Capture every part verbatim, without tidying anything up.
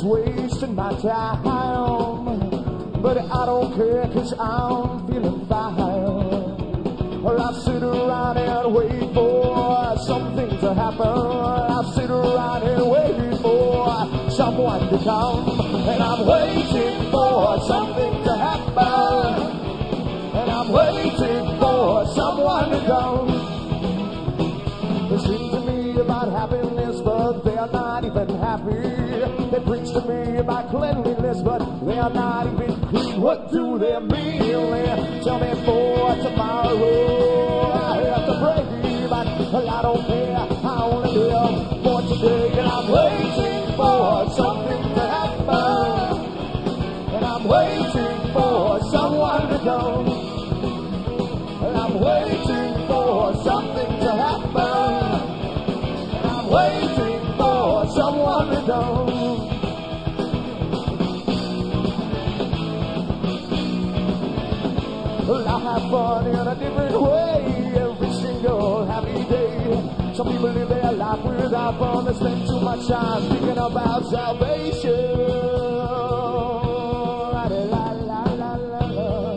wasting my time, but I don't care cause I'm feeling fine. Well, I sit around and wait for something to happen. I sit around and wait for someone to come, and I'm waiting for something to happen, and I'm waiting for someone to come. They sing to me about happiness, but they are not even happy. They preach to me about cleanliness, but they are not even clean. What do they mean? They tell me for tomorrow I have to pray, but well, I don't care. I only live for today, and I'm waiting for something to happen, and I'm waiting for someone to come, and I'm waiting for something to happen, and I'm waiting for someone to come. Well, I have fun in a different way every single happy day. Some people live their life without fun. They spend too much time thinking about salvation. La, la, la, la, la.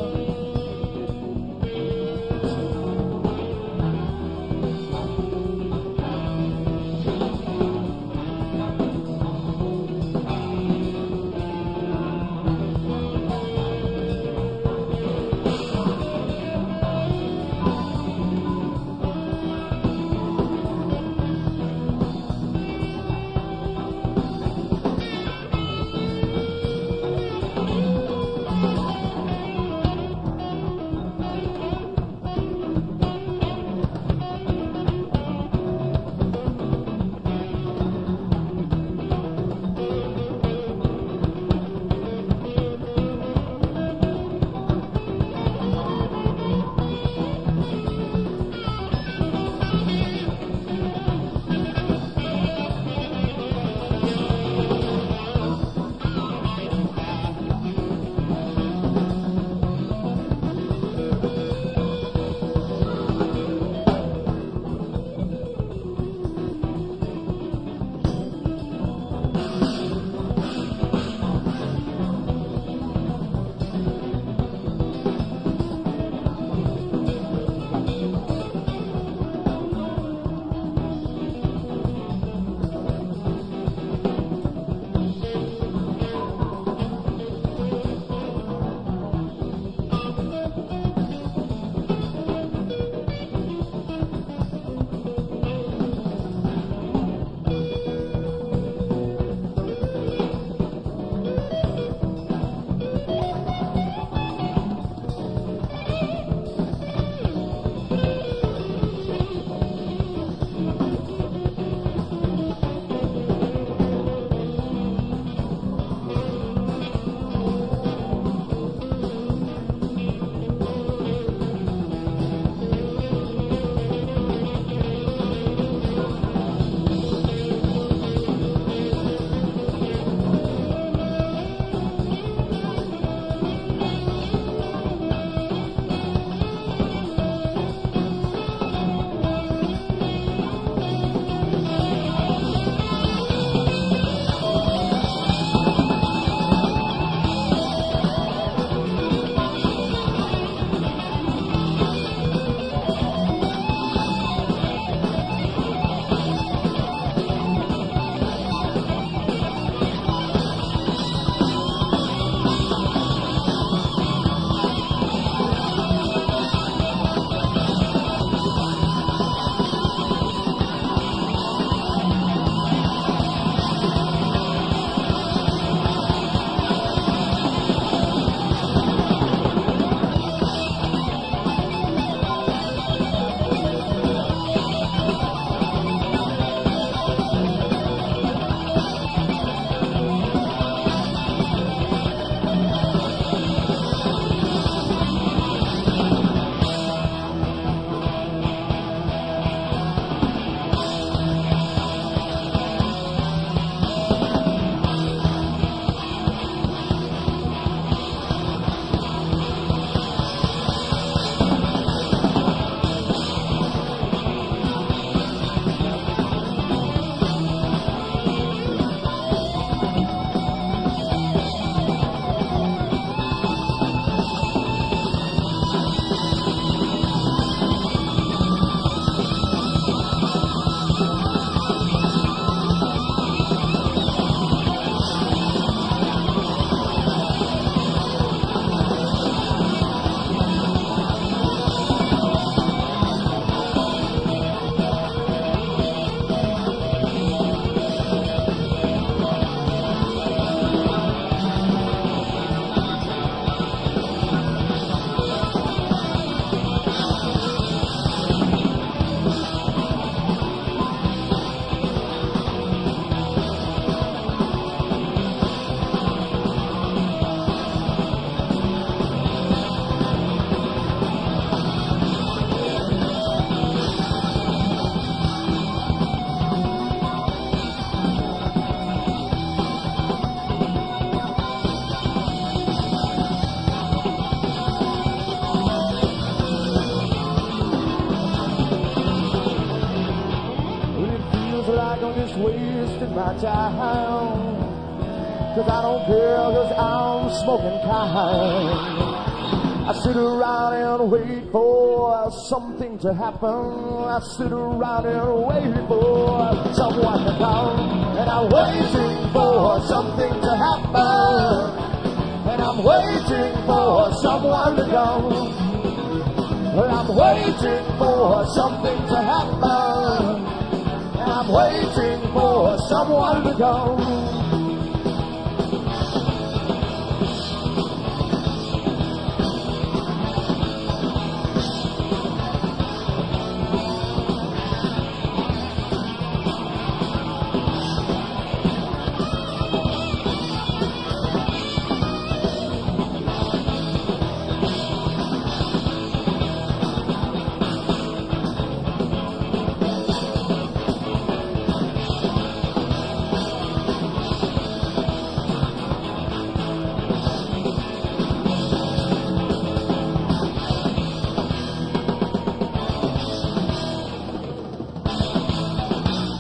my time. Cause I don't care, cause I'm smoking kind. I sit around and wait for something to happen. I sit around and wait for someone to come. And I'm waiting for something to happen. And I'm waiting for someone to come. Well, I'm waiting for something to happen. And I'm waiting for someone to come.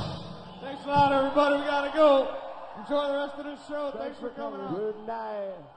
Everybody, we gotta go. Enjoy the rest of this show. Thanks, Thanks for coming out. Good night.